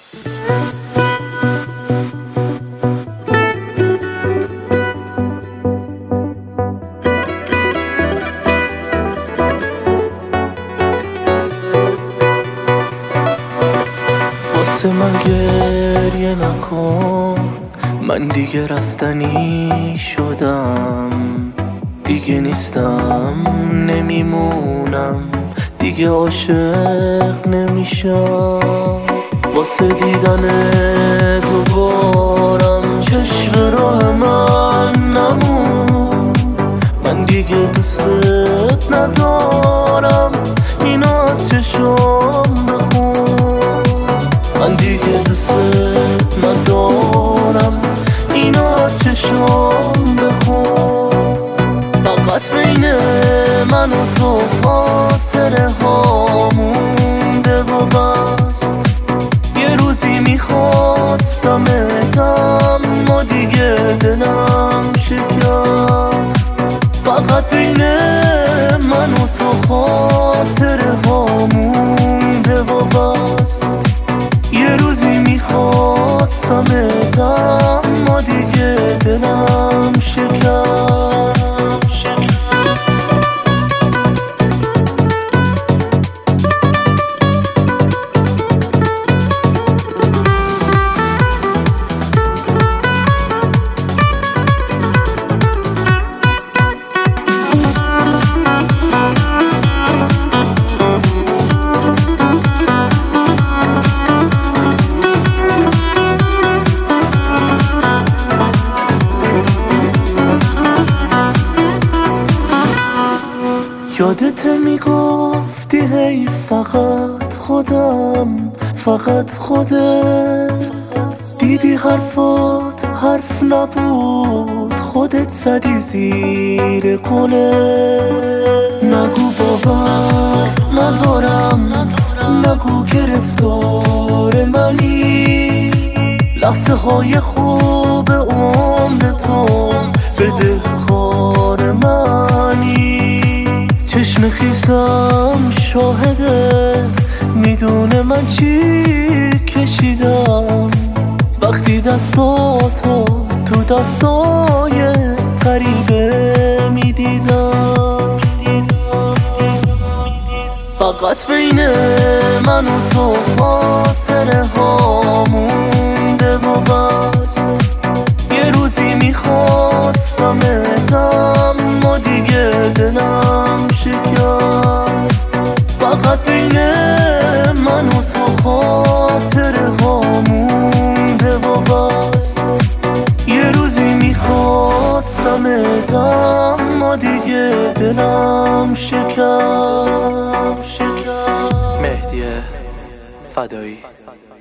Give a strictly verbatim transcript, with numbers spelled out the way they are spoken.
واسه من گریه نکن، من دیگه رفتنی شدم، دیگه نیستم نمیمونم، دیگه عاشق نمیشم. واسه دیدن دوبارم چشم راه من نمون، من دیگه دوست ندارم، اینا از چشم بخون. من دیگه دوست ندارم، اینا از چشم بخون. فقط بین من و تو خاطره ها مونده و بس. یه روزی میخواستم اتم ما دیگه دلم شکست. فقط بین من و تو خاطره ها مونده و بس. یه روزی میخواستم اتم ما دیگه دلم شکست. یادت میگفتی هی فقط خودم، فقط خودت. دیدی حرفات حرف نبود، خودت زدی زیر قله. نگو باور ندارم، نگو گرفتار منی. لحظه های خوب عمر تو بده کار منی. چشم خیسم شاهده، میدونه من چی کشیدم وقتی دستاتو تو دستای غریبه میدیدم. فقط بین من و تو خاطره ها مونده و بس. یه روزی میخواستم اتم ما دیگه دلم شکست. فقط بین من و تو خاطره ها مونده و بس. یه روزی میخواستم اتم ما دیگه دلم شکست. مهدی فدایی.